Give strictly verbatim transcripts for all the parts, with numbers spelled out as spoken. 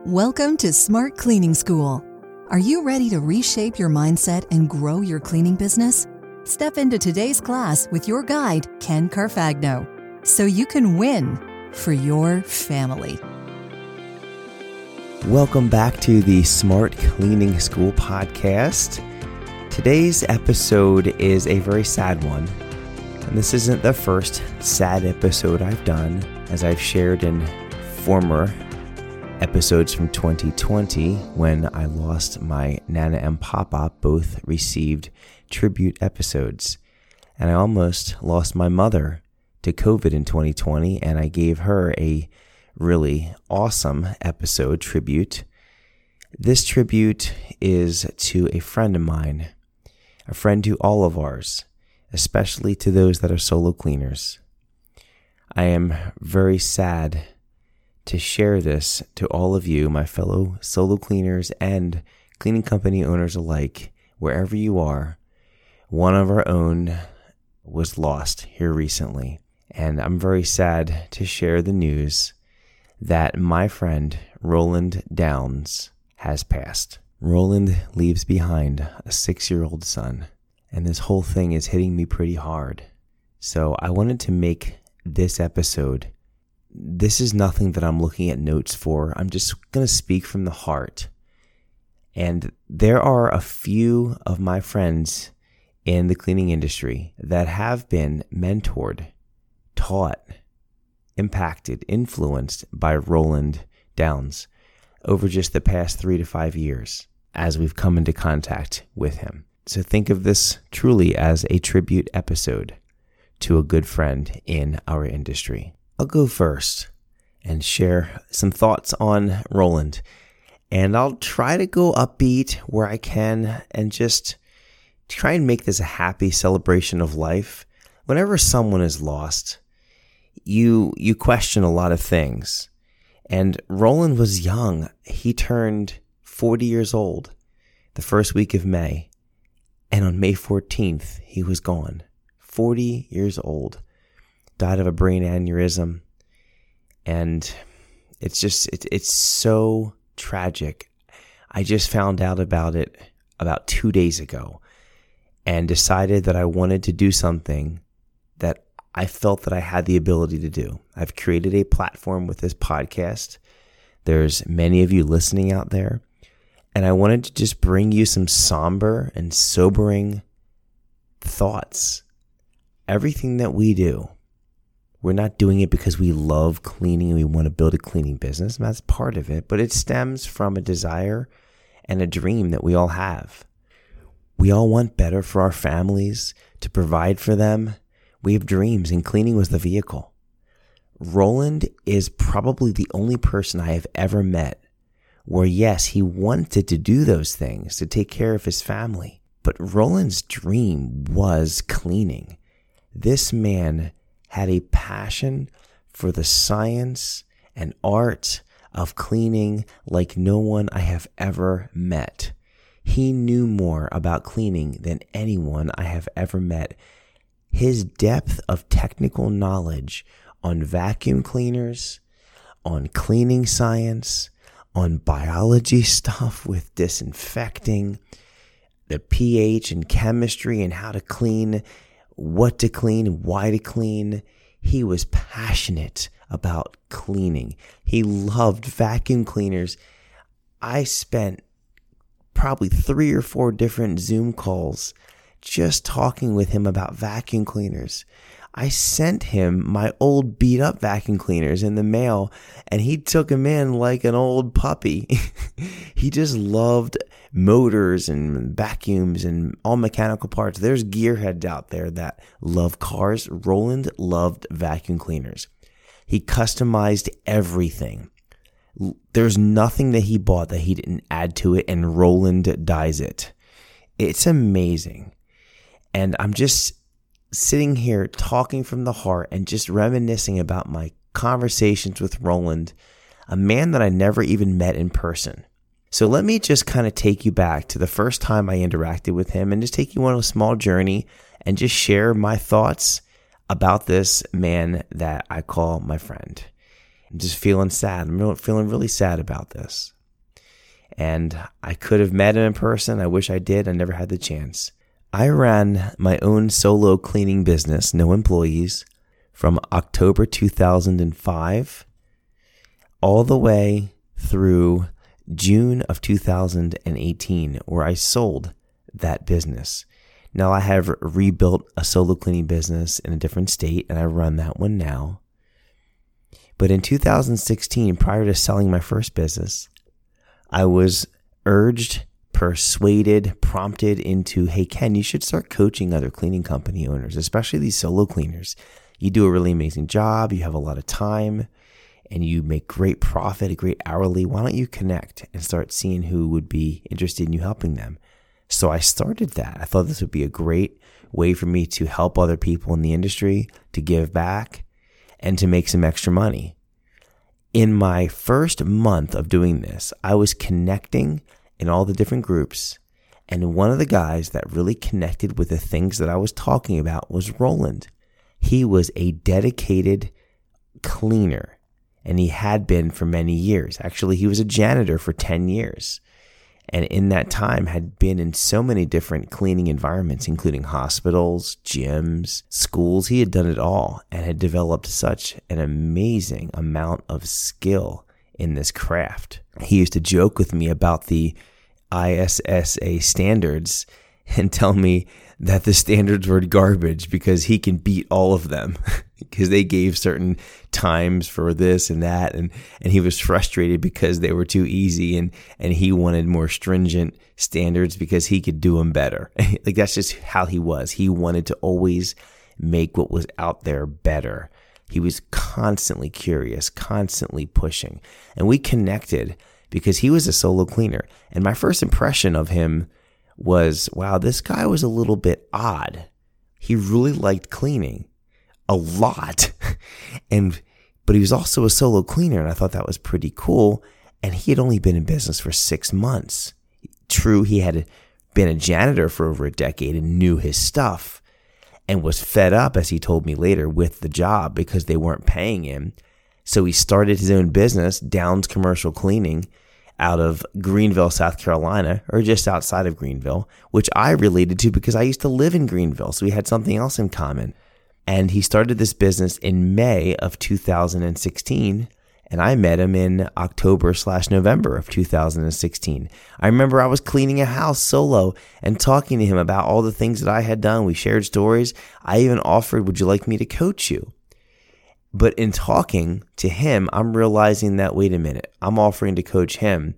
Welcome to Smart Cleaning School. Are you ready to reshape your mindset and grow your cleaning business? Step into today's class with your guide, Ken Carfagno, so you can win for your family. Welcome back to the Smart Cleaning School podcast. Today's episode is a very sad one. And this isn't the first sad episode I've done, as I've shared in former episodes from twenty twenty when I lost my Nana and Papa. Both received tribute episodes. And I almost lost my mother to COVID in twenty twenty, and I gave her a really awesome episode tribute. This tribute is to a friend of mine, a friend to all of ours, especially to those that are solo cleaners. I am very sad to share this to all of you, my fellow solo cleaners and cleaning company owners alike, wherever you are. One of our own was lost here recently, and I'm very sad to share the news that my friend Roland Downs has passed. Roland leaves behind a six-year-old son, and this whole thing is hitting me pretty hard. So I wanted to make this episode. This is nothing that I'm looking at notes for. I'm just going to speak from the heart. And there are a few of my friends in the cleaning industry that have been mentored, taught, impacted, influenced by Roland Downs over just the past three to five years as we've come into contact with him. So think of this truly as a tribute episode to a good friend in our industry. I'll go first and share some thoughts on Roland, and I'll try to go upbeat where I can and just try and make this a happy celebration of life. Whenever someone is lost, you you question a lot of things. And Roland was young. He turned forty years old the first week of May. And on May fourteenth, he was gone. forty years old. Died of a brain aneurysm. And it's just, it, it's so tragic. I just found out about it about two days ago and decided that I wanted to do something that I felt that I had the ability to do. I've created a platform with this podcast. There's many of you listening out there. And I wanted to just bring you some somber and sobering thoughts. Everything that we do, we're not doing it because we love cleaning and we want to build a cleaning business. That's part of it. But it stems from a desire and a dream that we all have. We all want better for our families, to provide for them. We have dreams, and cleaning was the vehicle. Roland is probably the only person I have ever met where, yes, he wanted to do those things to take care of his family. But Roland's dream was cleaning. This man had a passion for the science and art of cleaning like no one I have ever met. He knew more about cleaning than anyone I have ever met. His depth of technical knowledge on vacuum cleaners, on cleaning science, on biology stuff with disinfecting, the pH and chemistry and how to clean, what to clean, why to clean. He was passionate about cleaning. He loved vacuum cleaners. I spent probably three or four different Zoom calls just talking with him about vacuum cleaners. I sent him my old beat up vacuum cleaners in the mail, and he took them in like an old puppy. He just loved motors and vacuums and all mechanical parts. There's gearheads out there that love cars. Roland loved vacuum cleaners. He customized everything. There's nothing that he bought that he didn't add to it, and Roland dyes it. It's amazing. And I'm just sitting here talking from the heart and just reminiscing about my conversations with Roland, a man that I never even met in person. So let me just kind of take you back to the first time I interacted with him and just take you on a small journey and just share my thoughts about this man that I call my friend. I'm just feeling sad. I'm feeling really sad about this. And I could have met him in person. I wish I did. I never had the chance. I ran my own solo cleaning business, no employees, from October two thousand five all the way through June of two thousand eighteen, where I sold that business. Now I have rebuilt a solo cleaning business in a different state, and I run that one now. But in two thousand sixteen, prior to selling my first business, I was urged, persuaded, prompted into, hey, Ken, you should start coaching other cleaning company owners, especially these solo cleaners. You do a really amazing job. You have a lot of time and you make great profit, a great hourly. Why don't you connect and start seeing who would be interested in you helping them? So I started that. I thought this would be a great way for me to help other people in the industry, to give back, and to make some extra money. In my first month of doing this, I was connecting in all the different groups, and one of the guys that really connected with the things that I was talking about was Roland. He was a dedicated cleaner, and he had been for many years. Actually, he was a janitor for ten years, and in that time had been in so many different cleaning environments, including hospitals, gyms, schools. He had done it all and had developed such an amazing amount of skill in this craft. He used to joke with me about the I S S A standards and tell me that the standards were garbage because he can beat all of them because they gave certain times for this and that. And, and he was frustrated because they were too easy, and, and he wanted more stringent standards because he could do them better. Like, that's just how he was. He wanted to always make what was out there better. He was constantly curious, constantly pushing. And we connected because he was a solo cleaner. And my first impression of him was, wow, this guy was a little bit odd. He really liked cleaning a lot. and but he was also a solo cleaner, and I thought that was pretty cool. And he had only been in business for six months. True, he had been a janitor for over a decade and knew his stuff and was fed up, as he told me later, with the job because they weren't paying him. So he started his own business, Downs Commercial Cleaning, out of Greenville, South Carolina, or just outside of Greenville, which I related to because I used to live in Greenville. So we had something else in common. And he started this business in May of two thousand sixteen. And I met him in October slash November of two thousand sixteen. I remember I was cleaning a house solo and talking to him about all the things that I had done. We shared stories. I even offered, would you like me to coach you? But in talking to him, I'm realizing that, wait a minute, I'm offering to coach him.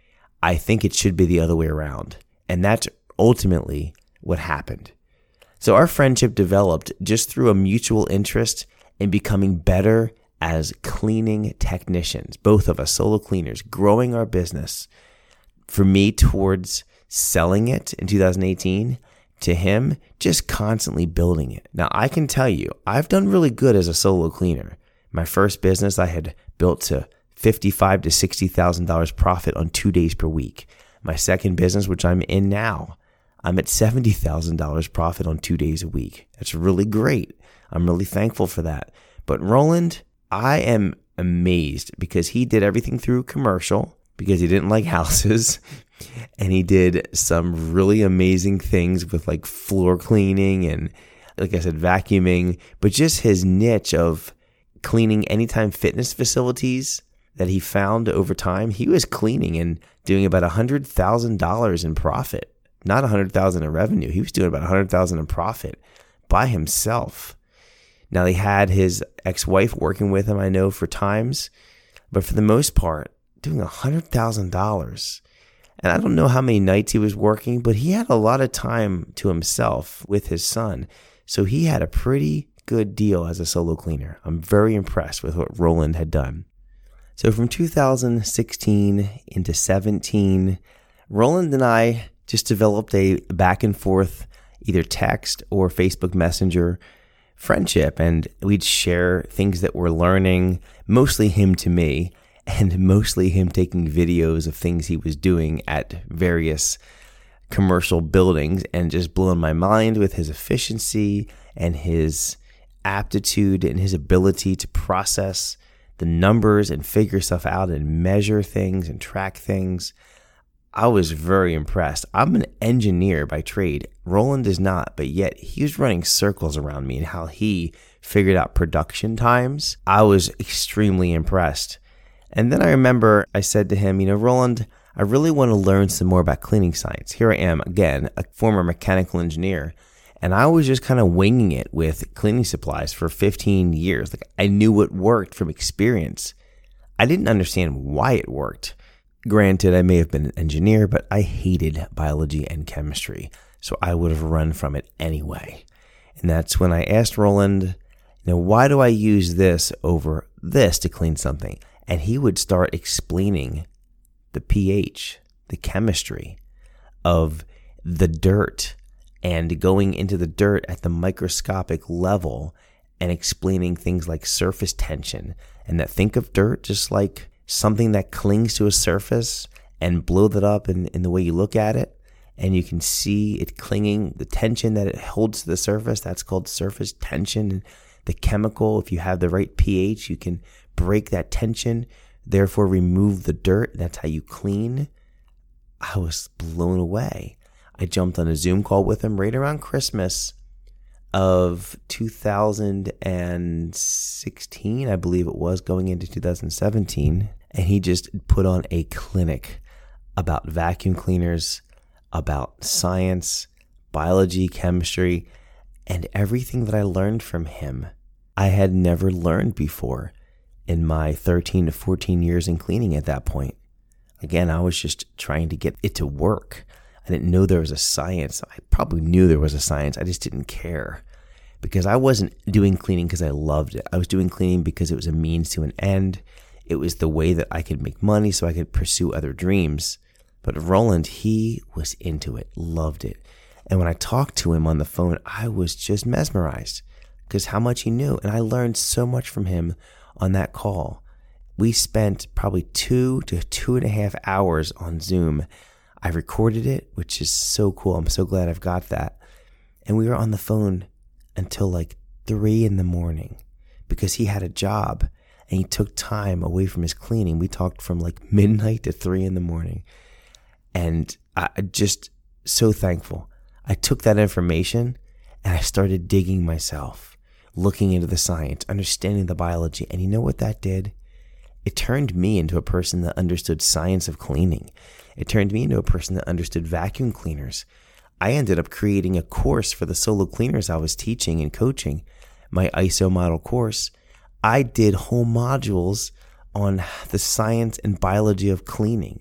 I think it should be the other way around. And that's ultimately what happened. So our friendship developed just through a mutual interest in becoming better as cleaning technicians, both of us solo cleaners, growing our business. For me, towards selling it in two thousand eighteen, to him, just constantly building it. Now, I can tell you, I've done really good as a solo cleaner. My first business, I had built to fifty-five thousand to sixty thousand dollars profit on two days per week. My second business, which I'm in now, I'm at seventy thousand dollars profit on two days a week. That's really great. I'm really thankful for that. But Roland, I am amazed because he did everything through commercial because he didn't like houses. And he did some really amazing things with like floor cleaning and, like I said, vacuuming, but just his niche of cleaning Anytime Fitness facilities that he found over time. He was cleaning and doing about one hundred thousand dollars in profit, not one hundred thousand dollars in revenue. He was doing about one hundred thousand dollars in profit by himself. Now, he had his ex-wife working with him, I know, for times, but for the most part, doing one hundred thousand dollars. And I don't know how many nights he was working, but he had a lot of time to himself with his son. So he had a pretty good deal as a solo cleaner. I'm very impressed with what Roland had done. So from two thousand sixteen into seventeen, Roland and I just developed a back and forth, either text or Facebook Messenger friendship. And we'd share things that we're learning, mostly him to me, and mostly him taking videos of things he was doing at various commercial buildings and just blowing my mind with his efficiency and his aptitude and his ability to process the numbers and figure stuff out and measure things and track things. I was very impressed. I'm an engineer by trade. Roland is not, but yet he was running circles around me and how he figured out production times. I was extremely impressed. And then I remember I said to him, you know, Roland, I really want to learn some more about cleaning science. Here I am, again, a former mechanical engineer, and I was just kind of winging it with cleaning supplies for fifteen years. Like, I knew what worked from experience. I didn't understand why it worked. Granted, I may have been an engineer, but I hated biology and chemistry, so I would have run from it anyway. And that's when I asked Roland, you know, why do I use this over this to clean something? And he would start explaining the pH, the chemistry of the dirt, and going into the dirt at the microscopic level and explaining things like surface tension. And that think of dirt just like something that clings to a surface, and blow that up in, in the way you look at it. And you can see it clinging, the tension that it holds to the surface. That's called surface tension. And the chemical, if you have the right pH, you can break that tension, therefore remove the dirt. That's how you clean. I was blown away. I jumped on a Zoom call with him right around Christmas of two thousand sixteen, I believe it was, going into two thousand seventeen. And he just put on a clinic about vacuum cleaners, about science, biology, chemistry, and everything that I learned from him, I had never learned before in my thirteen to fourteen years in cleaning at that point. Again, I was just trying to get it to work. I didn't know there was a science. I probably knew there was a science. I just didn't care, because I wasn't doing cleaning because I loved it. I was doing cleaning because it was a means to an end. It was the way that I could make money so I could pursue other dreams. But Roland, he was into it, loved it. And when I talked to him on the phone, I was just mesmerized because how much he knew. And I learned so much from him on that call. We spent probably two to two and a half hours on Zoom. I recorded it, which is so cool. I'm so glad I've got that. And we were on the phone until like three in the morning because he had a job and he took time away from his cleaning. We talked from like midnight to three in the morning. And I just so thankful. I took that information and I started digging myself, looking into the science, understanding the biology. And you know what that did? It turned me into a person that understood science of cleaning. It turned me into a person that understood vacuum cleaners. I ended up creating a course for the solo cleaners I was teaching and coaching, my I S O model course. I did whole modules on the science and biology of cleaning.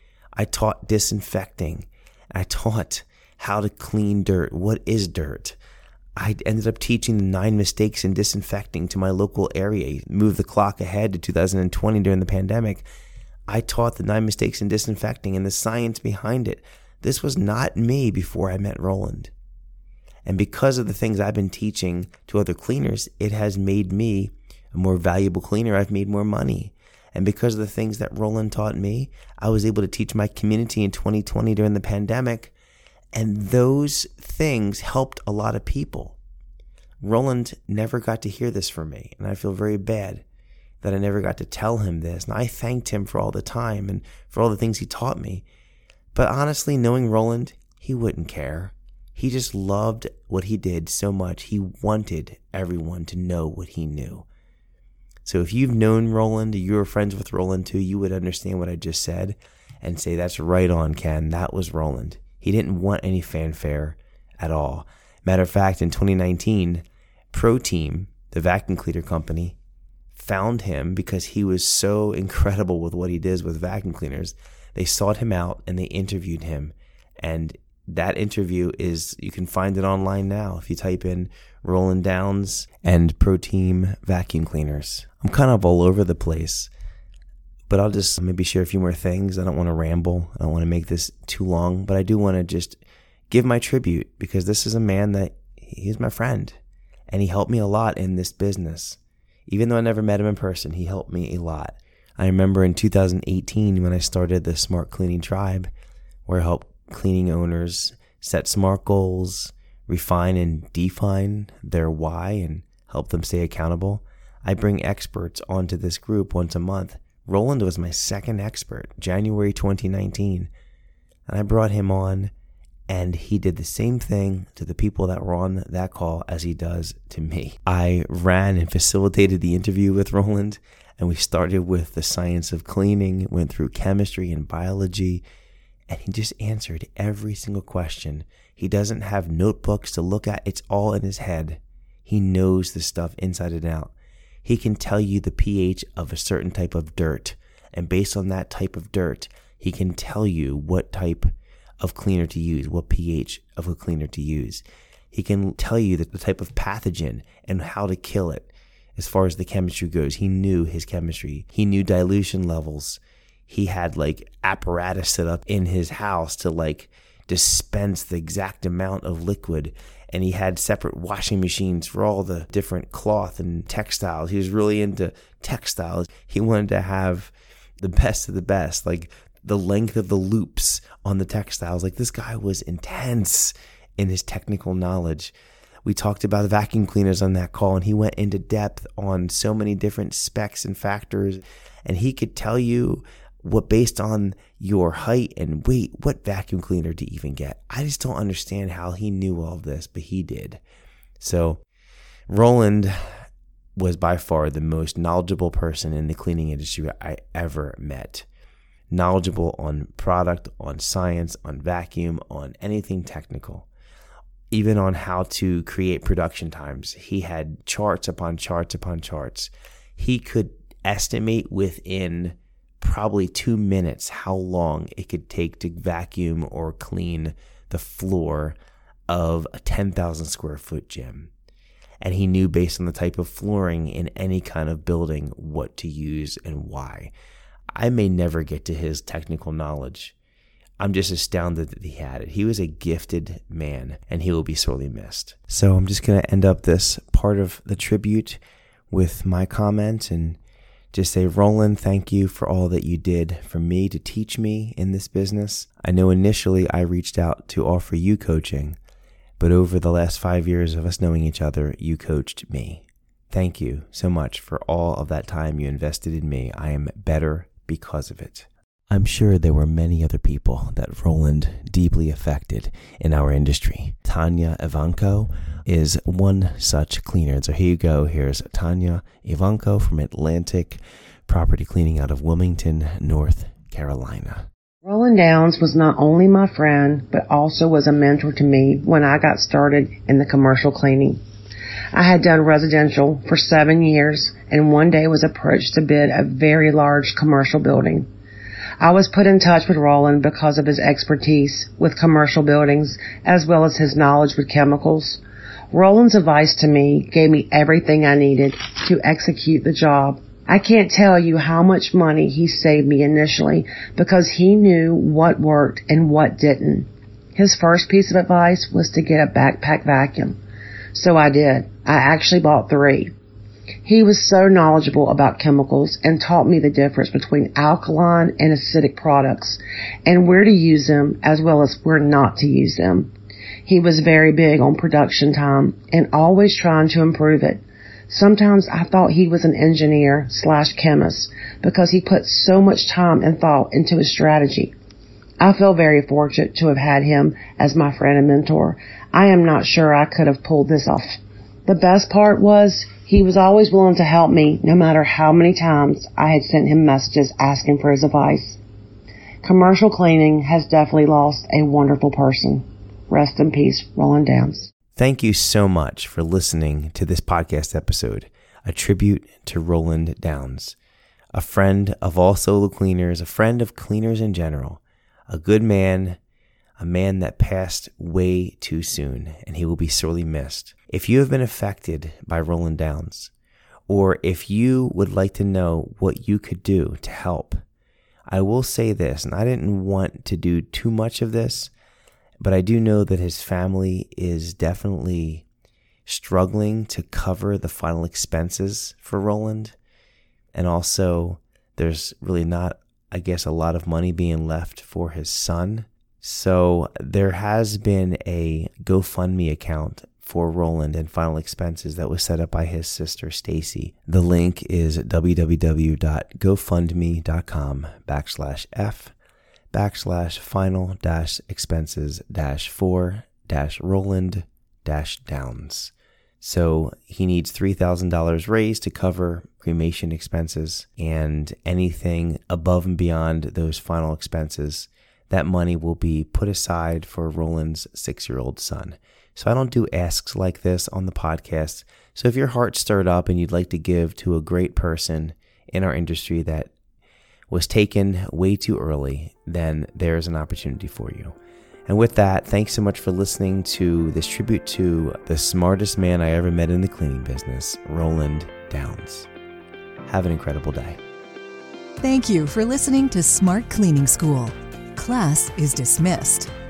I taught disinfecting. I taught how to clean dirt. What is dirt? I ended up teaching the nine mistakes in disinfecting to my local area. Moved the clock ahead to two thousand twenty during the pandemic. I taught the nine mistakes in disinfecting and the science behind it. This was not me before I met Roland. And because of the things I've been teaching to other cleaners, it has made me a more valuable cleaner. I've made more money. And because of the things that Roland taught me, I was able to teach my community in twenty twenty during the pandemic. And those things helped a lot of people. Roland never got to hear this from me. And I feel very bad that I never got to tell him this. And I thanked him for all the time and for all the things he taught me. But honestly, knowing Roland, he wouldn't care. He just loved what he did so much. He wanted everyone to know what he knew. So if you've known Roland, or you were friends with Roland too, you would understand what I just said and say, that's right on, Ken. That was Roland. He didn't want any fanfare at all. Matter of fact, in twenty nineteen, ProTeam, the vacuum cleaner company, found him because he was so incredible with what he does with vacuum cleaners. They sought him out and they interviewed him. And that interview is, you can find it online now if you type in Roland Downs and ProTeam vacuum cleaners. I'm kind of all over the place, but I'll just maybe share a few more things. I don't want to ramble. I don't want to make this too long, but I do want to just give my tribute because this is a man that he's my friend and he helped me a lot in this business. Even though I never met him in person, he helped me a lot. I remember in two thousand eighteen when I started the Smart Cleaning Tribe, where I helped cleaning owners set SMART goals, refine and define their why, and help them stay accountable. I bring experts onto this group once a month. Roland was my second expert, January twenty nineteen. And I brought him on, and he did the same thing to the people that were on that call as he does to me. I ran and facilitated the interview with Roland, and we started with the science of cleaning, went through chemistry and biology, and he just answered every single question. He doesn't have notebooks to look at. It's all in his head. He knows the stuff inside and out. He can tell you the pH of a certain type of dirt, and based on that type of dirt, he can tell you what type of cleaner to use, what pH of a cleaner to use. He can tell you the, the type of pathogen and how to kill it. As far as the chemistry goes, he knew his chemistry. He knew dilution levels. He had like apparatus set up in his house to like dispense the exact amount of liquid. And he had separate washing machines for all the different cloth and textiles. He was really into textiles. He wanted to have the best of the best, like the length of the loops on the textiles. Like, this guy was intense in his technical knowledge. We talked about vacuum cleaners on that call, and he went into depth on so many different specs and factors. And he could tell you what, based on your height and weight, what vacuum cleaner to even get. I just don't understand how he knew all of this, but he did. So Roland was by far the most knowledgeable person in the cleaning industry I ever met. Knowledgeable on product, on science, on vacuum, on anything technical. Even on how to create production times. He had charts upon charts upon charts. He could estimate within probably two minutes how long it could take to vacuum or clean the floor of a ten thousand square foot gym. And he knew, based on the type of flooring in any kind of building, what to use and why. I may never get to his technical knowledge. I'm just astounded that he had it. He was a gifted man, and he will be sorely missed. So I'm just going to end up this part of the tribute with my comment and just say, Roland, thank you for all that you did for me to teach me in this business. I know initially I reached out to offer you coaching, but over the last five years of us knowing each other, you coached me. Thank you so much for all of that time you invested in me. I am better because of it. I'm sure there were many other people that Roland deeply affected in our industry. Tanya Ivanko is one such cleaner. So here you go. Here's Tanya Ivanko from Atlantic Property Cleaning out of Wilmington, North Carolina. Roland Downs was not only my friend, but also was a mentor to me when I got started in the commercial cleaning. I had done residential for seven years and one day was approached to bid a very large commercial building. I was put in touch with Roland because of his expertise with commercial buildings as well as his knowledge with chemicals. Roland's advice to me gave me everything I needed to execute the job. I can't tell you how much money he saved me initially because he knew what worked and what didn't. His first piece of advice was to get a backpack vacuum. So I did. I actually bought three. He was so knowledgeable about chemicals and taught me the difference between alkaline and acidic products and where to use them as well as where not to use them. He was very big on production time and always trying to improve it. Sometimes I thought he was an engineer slash chemist because he put so much time and thought into his strategy. I feel very fortunate to have had him as my friend and mentor. I am not sure I could have pulled this off. The best part was he was always willing to help me no matter how many times I had sent him messages asking for his advice. Commercial cleaning has definitely lost a wonderful person. Rest in peace, Roland Downs. Thank you so much for listening to this podcast episode, a tribute to Roland Downs, a friend of all solo cleaners, a friend of cleaners in general, a good man, a man that passed way too soon, and he will be sorely missed. If you have been affected by Roland Downs, or if you would like to know what you could do to help, I will say this, and I didn't want to do too much of this, but I do know that his family is definitely struggling to cover the final expenses for Roland. And also, there's really not, I guess, a lot of money being left for his son. So there has been a GoFundMe account for Roland and final expenses that was set up by his sister, Stacy. The link is www.gofundme.com backslash F backslash final dash expenses dash four dash Roland dash Downs. So he needs three thousand dollars raised to cover cremation expenses, and anything above and beyond those final expenses, that money will be put aside for Roland's six-year-old son. So I don't do asks like this on the podcast. So if your heart's stirred up and you'd like to give to a great person in our industry that was taken way too early, then there's an opportunity for you. And with that, thanks so much for listening to this tribute to the smartest man I ever met in the cleaning business, Roland Downs. Have an incredible day. Thank you for listening to Smart Cleaning School. Class is dismissed.